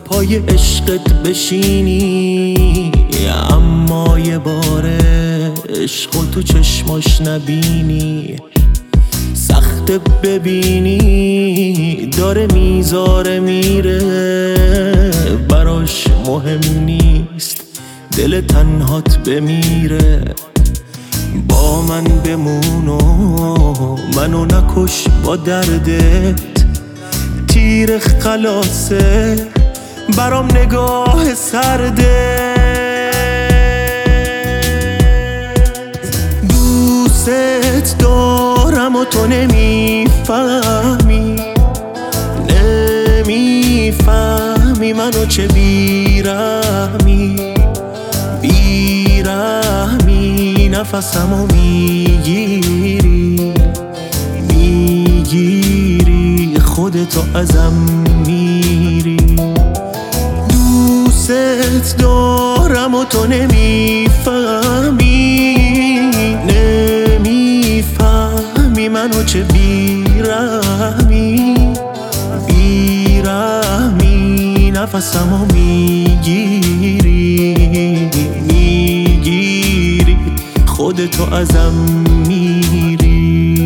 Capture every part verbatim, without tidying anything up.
پای عشقت بشینی، اما یه باره عشق و تو چشماش نبینی. سخته ببینی داره میذاره میره، براش مهم نیست دل تنهات بمیره. با من بمون و منو نکش با دردت، تیر خلاصه برام نگاه سرده. دوست دارم و تو نمیفهمی، نمیفهمی منو چه بیرحمی، بیرحمی نفسمو میگیری، میگیری خودتو ازم میری. دوست دارم و تو نمیفهمی، نمیفهمی منو چه بیرحمی، بیرحمی نفسمو میگیری، میگیری خودتو ازم میری.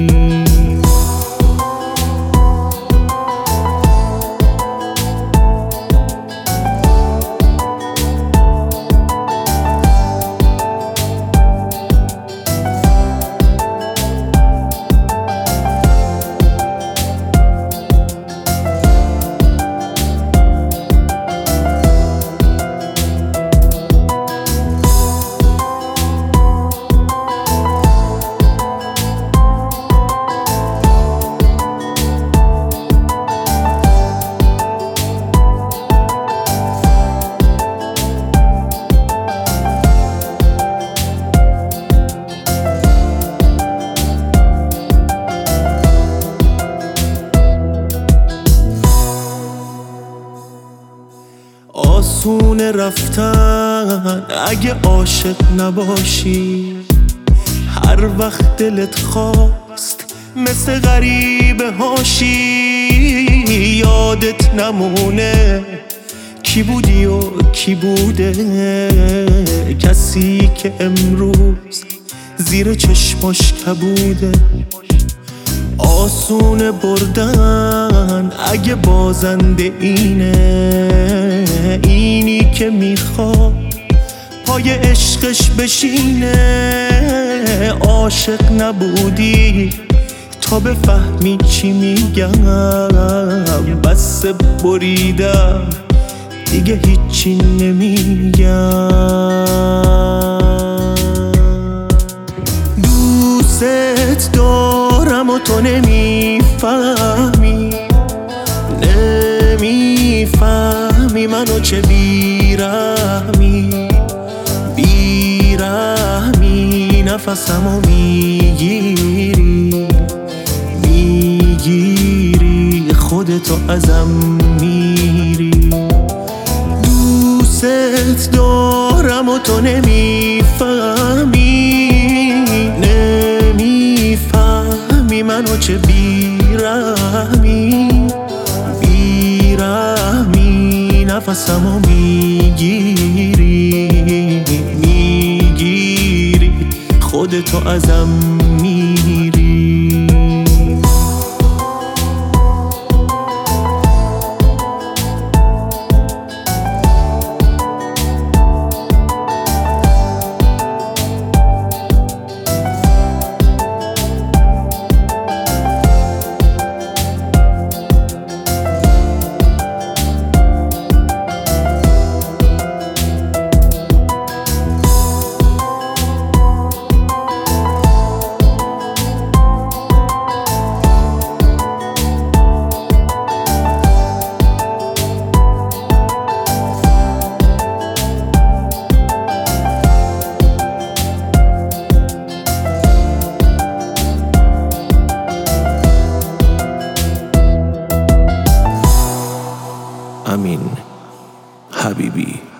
آسونه رفتن اگه عاشق نباشی، هر وقت دلت خواست مثل غریبه هاشی. یادت نمونه کی بودی و کی بوده، کسی که امروز زیر چشماش کبوده. آسونه بردن اگه بازنده اینه، اینی که میخواد پای عشقش بشینه. عاشق نبودی تا بفهمی چی میگم، بس بریدم دیگه هیچی نمیگم. دوست دارم و تو نمیفهمی، نمیفهمی منو چه بیرحمی، بیرحمی نفسمو میگیری، میگیری خودتو ازم میری. دوست دارم و تو نمیفهمی، نمیفهمی منو چه بیرحمی، بیرحمی نفسمو میگیری، میگیری خودتو ازم میری. Amin Habibi.